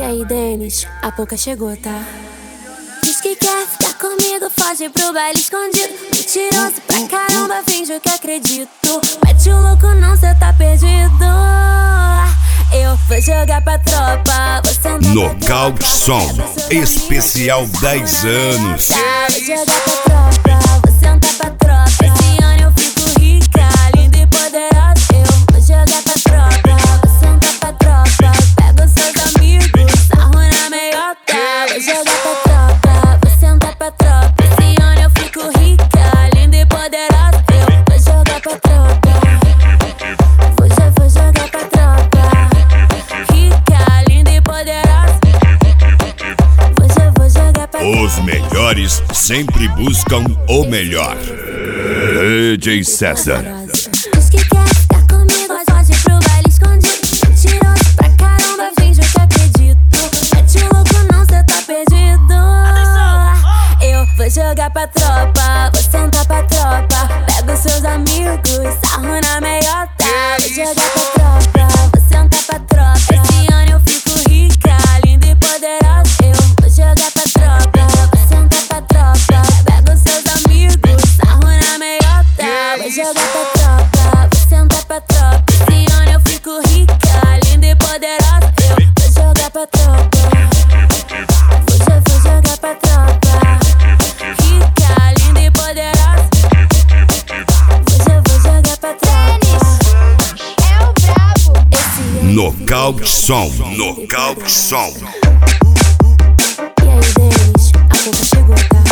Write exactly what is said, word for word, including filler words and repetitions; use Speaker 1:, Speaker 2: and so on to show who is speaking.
Speaker 1: aí, Denis, a pouca chegou, tá? Diz que quer ficar comigo, foge pro baile escondido. Mentiroso pra caramba, finjo que acredito. Mete o louco não, cê tá perdido. Eu vou jogar pra tropa, você não tá
Speaker 2: Nocaute Som, especial dez anos.
Speaker 1: Tá, vou jogar pra tropa, você não tá pra tropa. Esse ano eu fico rica, linda e poderosa. Eu vou jogar pra tropa, você não tá pra tropa. Pega os seus amigos, sarro na meiota. Vou jogar pra tropa, você não tá pra tropa. Esse ano eu fico rica, linda e poderosa. Eu vou jogar pra tropa, vou, vou jogar pra tropa. Rica, linda e poderosa. Vou, vou jogar pra tropa.
Speaker 2: Os melhores sempre buscam o melhor. D J César.
Speaker 1: Diz que quer ficar comigo, mas foge pro baile escondido. Mentiroso pra caramba, finjo que acredito. Mete o louco não, cê tá perdido. Eu vou jogar pra tropa, você não tá pra tropa. Pega os seus amigos, sarro na meiota. Vou jogar pra tropa, você não tá pra tropa. Esse ano eu fico rica, linda e poderosa. Eu vou jogar pra tropa, você não tá pra tropa. Pega os seus amigos, sarro na meiota. Vou jogar pra tropa, você não tá pra tropa. Esse ano eu fico rica, linda e poderosa. Eu vou jogar pra tropa, vou, vou jogar pra tropa. Rica, linda e poderosa. Vou, vou jogar pra tropa.
Speaker 3: É o brabo.
Speaker 1: Esse ano
Speaker 2: Nocaute Som, Nocaute Som.
Speaker 1: E aí, Denis, a pouco chegou, tá?